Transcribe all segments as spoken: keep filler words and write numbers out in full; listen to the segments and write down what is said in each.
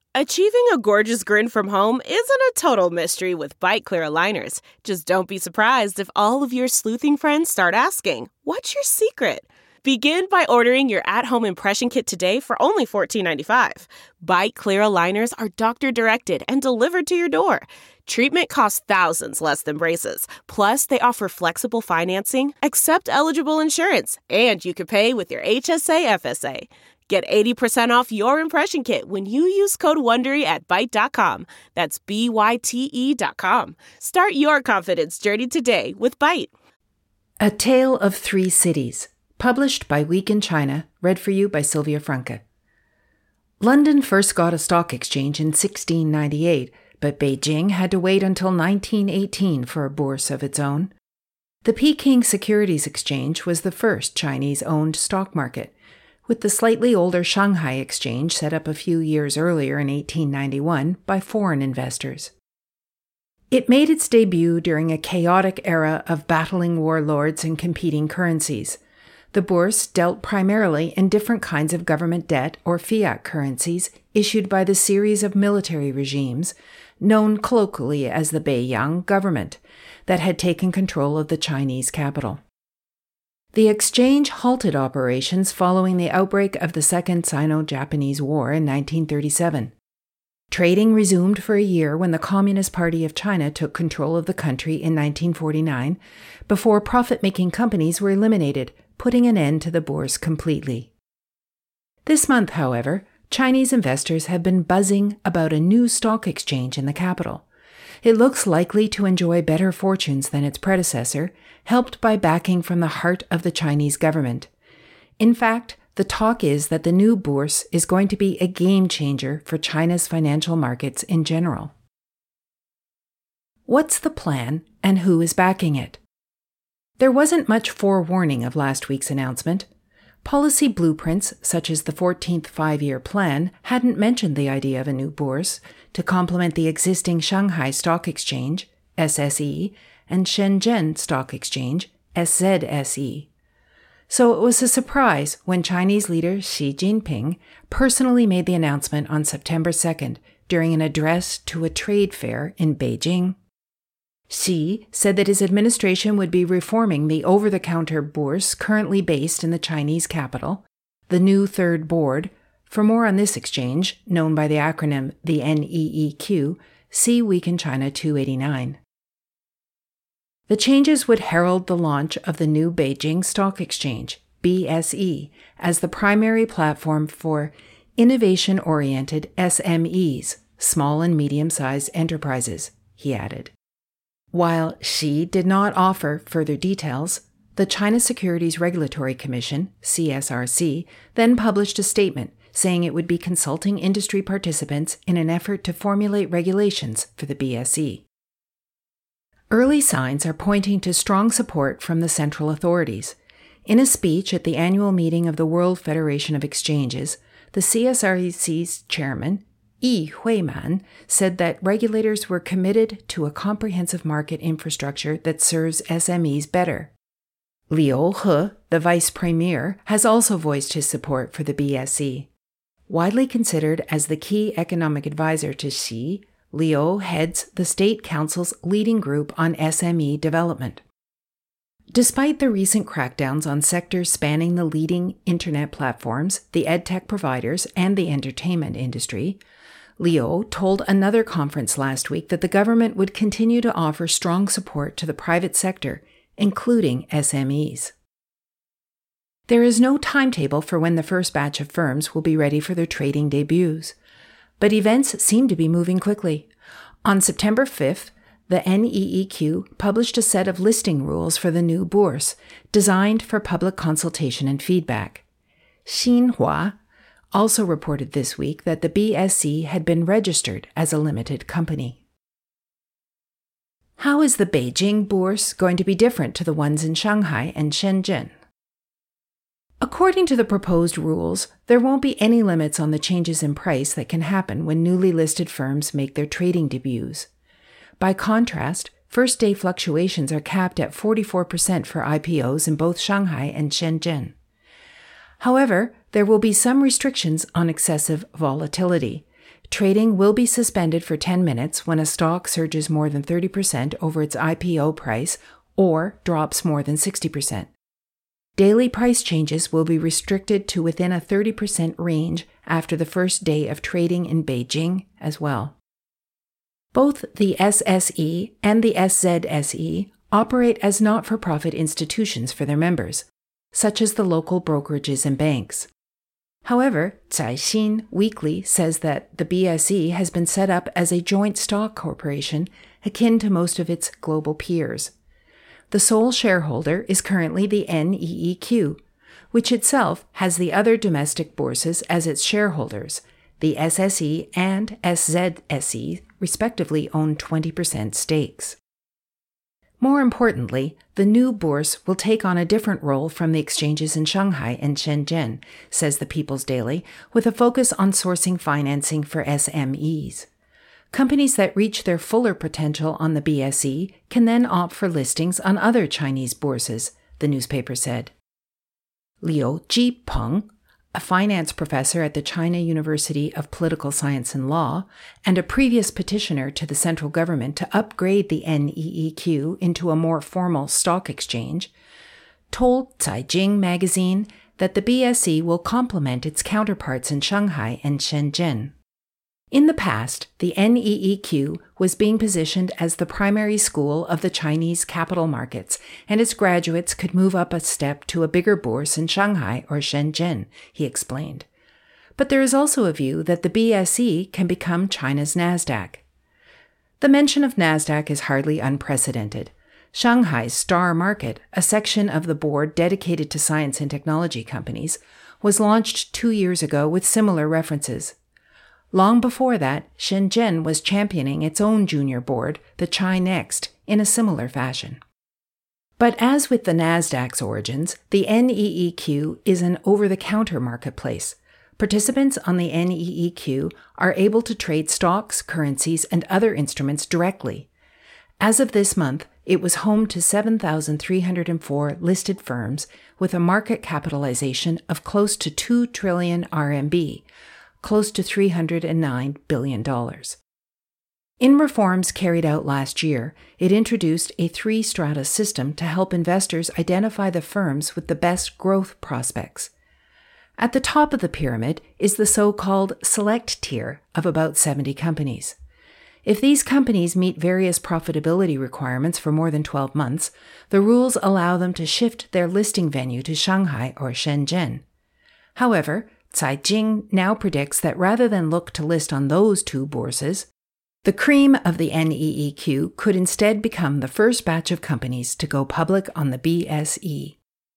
Achieving a gorgeous grin from home isn't a total mystery with Byte Clear aligners. Just don't be surprised if all of your sleuthing friends start asking, "What's your secret?" Begin by ordering your at-home impression kit today for only fourteen ninety-five. Byte Clear aligners are doctor-directed and delivered to your door. Treatment costs thousands less than braces. Plus, they offer flexible financing, accept eligible insurance, and you can pay with your H S A F S A. Get eighty percent off your impression kit when you use code WONDERY at Byte dot com. That's B Y T E dot com. Start your confidence journey today with Byte. A Tale of Three Cities, published by Week in China, read for you by Sylvia Franke. London first got a stock exchange in sixteen ninety-eight, but Beijing had to wait until nineteen eighteen for a bourse of its own. The Peking Securities Exchange was the first Chinese-owned stock market, with the slightly older Shanghai Exchange set up a few years earlier in eighteen ninety-one by foreign investors. It made its debut during a chaotic era of battling warlords and competing currencies. The bourse dealt primarily in different kinds of government debt or fiat currencies issued by the series of military regimes, known colloquially as the Beiyang government, that had taken control of the Chinese capital. The exchange halted operations following the outbreak of the Second Sino-Japanese War in nineteen thirty-seven. Trading resumed for a year when the Communist Party of China took control of the country in nineteen forty-nine, before profit-making companies were eliminated, putting an end to the bourse completely. This month, however, Chinese investors have been buzzing about a new stock exchange in the capital. It looks likely to enjoy better fortunes than its predecessor, helped by backing from the heart of the Chinese government. In fact, the talk is that the new bourse is going to be a game changer for China's financial markets in general. What's the plan and who is backing it? There wasn't much forewarning of last week's announcement. Policy blueprints, such as the fourteenth Five-Year Plan, hadn't mentioned the idea of a new bourse to complement the existing Shanghai Stock Exchange, S S E, and Shenzhen Stock Exchange, S Z S E. So it was a surprise when Chinese leader Xi Jinping personally made the announcement on September second during an address to a trade fair in Beijing. Xi said that his administration would be reforming the over-the-counter bourse currently based in the Chinese capital, the new Third Board. For more on this exchange, known by the acronym the N E E Q, see Week in China two eighty-nine. The changes would herald the launch of the new Beijing Stock Exchange, B S E, as the primary platform for innovation-oriented S M Es, small and medium-sized enterprises, he added. While Xi did not offer further details, the China Securities Regulatory Commission, C S R C, then published a statement saying it would be consulting industry participants in an effort to formulate regulations for the B S E. Early signs are pointing to strong support from the central authorities. In a speech at the annual meeting of the World Federation of Exchanges, the C S R C's chairman, Yi Huiman, said that regulators were committed to a comprehensive market infrastructure that serves S M Es better. Liu He, the vice premier, has also voiced his support for the B S E. Widely considered as the key economic advisor to Xi, Liu heads the State Council's leading group on S M E development. Despite the recent crackdowns on sectors spanning the leading internet platforms, the edtech providers, and the entertainment industry, Liu told another conference last week that the government would continue to offer strong support to the private sector, including S M Es. There is no timetable for when the first batch of firms will be ready for their trading debuts, but events seem to be moving quickly. On September fifth, the N E E Q published a set of listing rules for the new bourse, designed for public consultation and feedback. Xinhua also reported this week that the B S E had been registered as a limited company. How is the Beijing bourse going to be different to the ones in Shanghai and Shenzhen? According to the proposed rules, there won't be any limits on the changes in price that can happen when newly listed firms make their trading debuts. By contrast, first-day fluctuations are capped at forty-four percent for I P Os in both Shanghai and Shenzhen. However, there will be some restrictions on excessive volatility. Trading will be suspended for ten minutes when a stock surges more than thirty percent over its I P O price or drops more than sixty percent. Daily price changes will be restricted to within a thirty percent range after the first day of trading in Beijing as well. Both the S S E and the S Z S E operate as not-for-profit institutions for their members, such as the local brokerages and banks. However, Caixin Weekly says that the B S E has been set up as a joint stock corporation akin to most of its global peers. The sole shareholder is currently the N E E Q, which itself has the other domestic bourses as its shareholders. The S S E and S Z S E respectively own twenty percent stakes. More importantly, the new bourse will take on a different role from the exchanges in Shanghai and Shenzhen, says the People's Daily, with a focus on sourcing financing for S M Es. Companies that reach their fuller potential on the B S E can then opt for listings on other Chinese bourses, the newspaper said. Liu Jipeng, a finance professor at the China University of Political Science and Law, and a previous petitioner to the central government to upgrade the N E E Q into a more formal stock exchange, told Caijing magazine that the B S E will complement its counterparts in Shanghai and Shenzhen. In the past, the N E E Q was being positioned as the primary school of the Chinese capital markets, and its graduates could move up a step to a bigger bourse in Shanghai or Shenzhen, he explained. But there is also a view that the B S E can become China's NASDAQ. The mention of NASDAQ is hardly unprecedented. Shanghai's Star Market, a section of the board dedicated to science and technology companies, was launched two years ago with similar references. Long before that, Shenzhen was championing its own junior board, the Chi-Next, in a similar fashion. But as with the NASDAQ's origins, the N E E Q is an over-the-counter marketplace. Participants on the N E E Q are able to trade stocks, currencies, and other instruments directly. As of this month, it was home to seven thousand three hundred four listed firms with a market capitalization of close to two trillion R M B, close to three hundred nine billion dollars. In reforms carried out last year, it introduced a three-strata system to help investors identify the firms with the best growth prospects. At the top of the pyramid is the so-called select tier of about seventy companies. If these companies meet various profitability requirements for more than twelve months, the rules allow them to shift their listing venue to Shanghai or Shenzhen. However, Caijing now predicts that rather than look to list on those two bourses, the cream of the N E E Q could instead become the first batch of companies to go public on the B S E.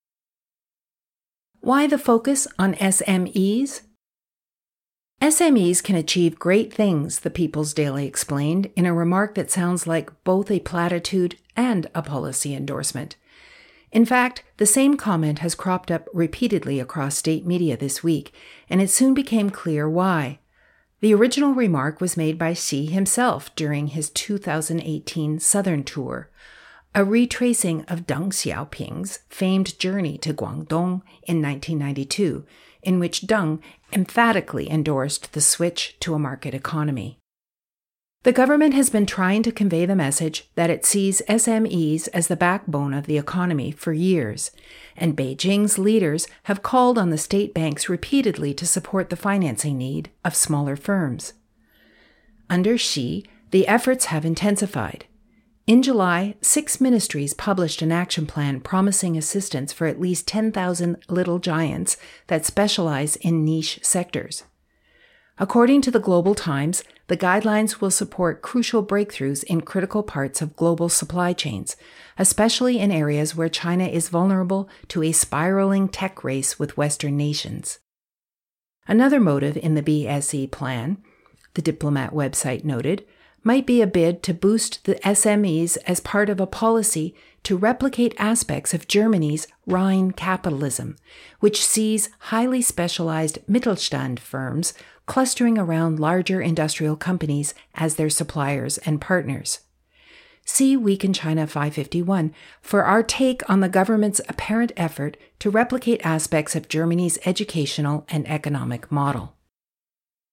Why the focus on S M Es? S M Es can achieve great things, the People's Daily explained in a remark that sounds like both a platitude and a policy endorsement. In fact, the same comment has cropped up repeatedly across state media this week, and it soon became clear why. The original remark was made by Xi himself during his two thousand eighteen Southern tour, a retracing of Deng Xiaoping's famed journey to Guangdong in nineteen ninety-two, in which Deng emphatically endorsed the switch to a market economy. The government has been trying to convey the message that it sees S M Es as the backbone of the economy for years, and Beijing's leaders have called on the state banks repeatedly to support the financing need of smaller firms. Under Xi, the efforts have intensified. In July, six ministries published an action plan promising assistance for at least ten thousand little giants that specialize in niche sectors. According to the Global Times, the guidelines will support crucial breakthroughs in critical parts of global supply chains, especially in areas where China is vulnerable to a spiraling tech race with Western nations. Another motive in the B S E plan, the Diplomat website noted, might be a bid to boost the S M Es as part of a policy to replicate aspects of Germany's Rhine capitalism, which sees highly specialized Mittelstand firms clustering around larger industrial companies as their suppliers and partners. See Week in China five fifty-one for our take on the government's apparent effort to replicate aspects of Germany's educational and economic model.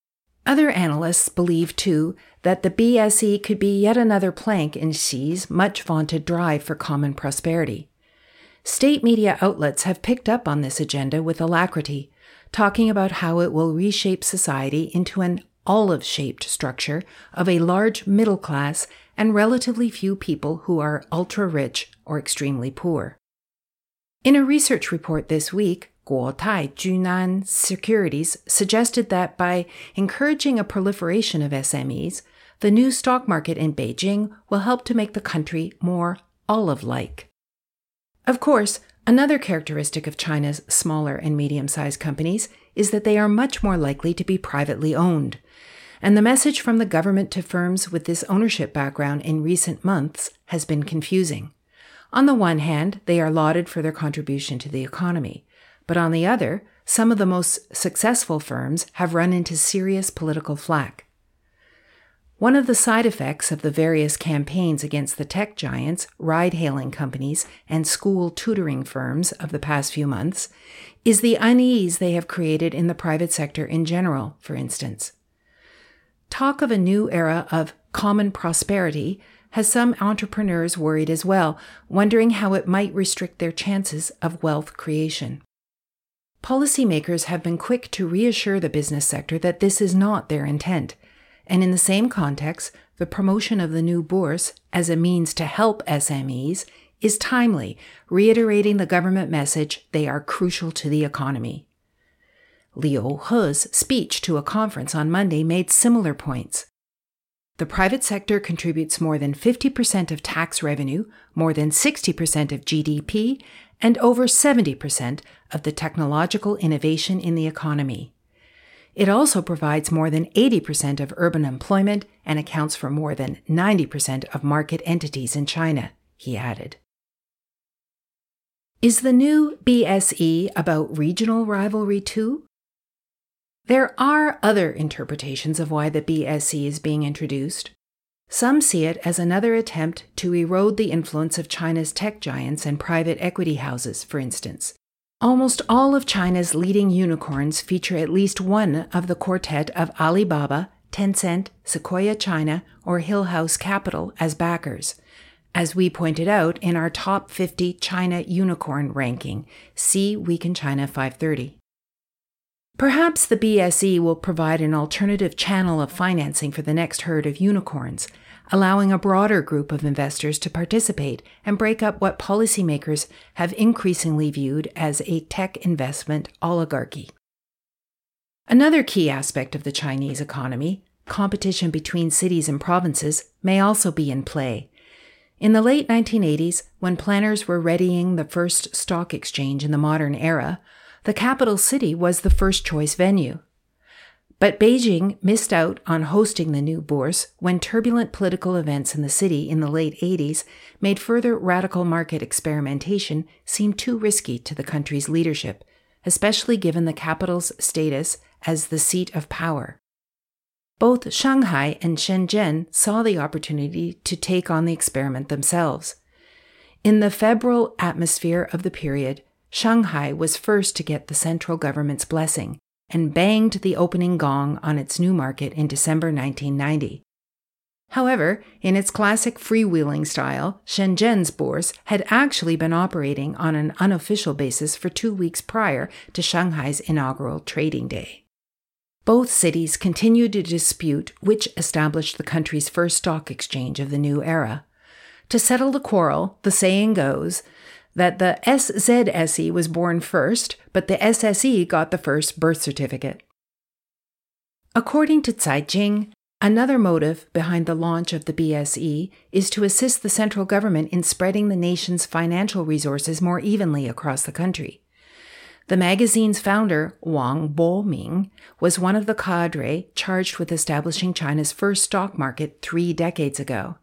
Other analysts believe, too, that the B S E could be yet another plank in Xi's much-vaunted drive for common prosperity. State media outlets have picked up on this agenda with alacrity, talking about how it will reshape society into an olive-shaped structure of a large middle class and relatively few people who are ultra-rich or extremely poor. In a research report this week, Guotai Junan Securities suggested that by encouraging a proliferation of S M Es, the new stock market in Beijing will help to make the country more olive-like. Of course, another characteristic of China's smaller and medium-sized companies is that they are much more likely to be privately owned. And the message from the government to firms with this ownership background in recent months has been confusing. On the one hand, they are lauded for their contribution to the economy. But on the other, some of the most successful firms have run into serious political flack. One of the side effects of the various campaigns against the tech giants, ride-hailing companies, and school tutoring firms of the past few months is the unease they have created in the private sector in general, for instance. Talk of a new era of common prosperity has some entrepreneurs worried as well, wondering how it might restrict their chances of wealth creation. Policymakers have been quick to reassure the business sector that this is not their intent, and in the same context, the promotion of the new bourse as a means to help S M Es is timely, reiterating the government message they are crucial to the economy. Liu He's speech to a conference on Monday made similar points. The private sector contributes more than fifty percent of tax revenue, more than sixty percent of G D P, and over seventy percent of the technological innovation in the economy. It also provides more than eighty percent of urban employment and accounts for more than ninety percent of market entities in China, he added. Is the new B S E about regional rivalry too? There are other interpretations of why the B S E is being introduced. Some see it as another attempt to erode the influence of China's tech giants and private equity houses, for instance. Almost all of China's leading unicorns feature at least one of the quartet of Alibaba, Tencent, Sequoia China, or Hill House Capital as backers, as we pointed out in our Top fifty China Unicorn ranking, see Week in China five thirty. Perhaps the B S E will provide an alternative channel of financing for the next herd of unicorns, allowing a broader group of investors to participate and break up what policymakers have increasingly viewed as a tech investment oligarchy. Another key aspect of the Chinese economy, competition between cities and provinces, may also be in play. In the late nineteen eighties, when planners were readying the first stock exchange in the modern era, the capital city was the first choice venue. But Beijing missed out on hosting the new bourse when turbulent political events in the city in the late eighties made further radical market experimentation seem too risky to the country's leadership, especially given the capital's status as the seat of power. Both Shanghai and Shenzhen saw the opportunity to take on the experiment themselves. In the febrile atmosphere of the period, Shanghai was first to get the central government's blessing and banged the opening gong on its new market in December nineteen ninety. However, in its classic freewheeling style, Shenzhen's bourse had actually been operating on an unofficial basis for two weeks prior to Shanghai's inaugural trading day. Both cities continued to dispute which established the country's first stock exchange of the new era. To settle the quarrel, the saying goes that the S Z S E was born first, but the S S E got the first birth certificate. According to Caijing, another motive behind the launch of the B S E is to assist the central government in spreading the nation's financial resources more evenly across the country. The magazine's founder, Wang Boming, was one of the cadre charged with establishing China's first stock market three decades ago.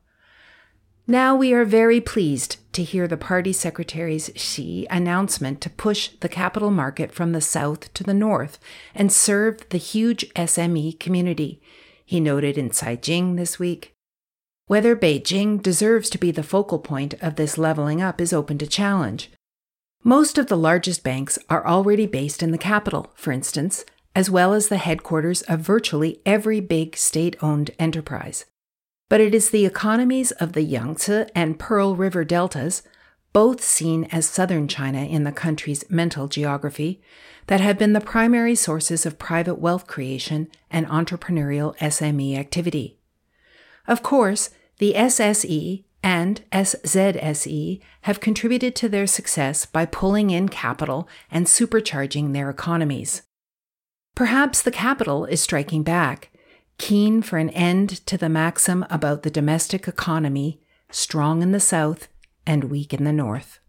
Now we are very pleased to hear the party secretary's Xi announcement to push the capital market from the south to the north and serve the huge S M E community, he noted in Caijing this week. Whether Beijing deserves to be the focal point of this leveling up is open to challenge. Most of the largest banks are already based in the capital, for instance, as well as the headquarters of virtually every big state-owned enterprise. But it is the economies of the Yangtze and Pearl River deltas, both seen as southern China in the country's mental geography, that have been the primary sources of private wealth creation and entrepreneurial S M E activity. Of course, the S S E and S Z S E have contributed to their success by pulling in capital and supercharging their economies. Perhaps the capital is striking back, keen for an end to the maxim about the domestic economy, strong in the south and weak in the north.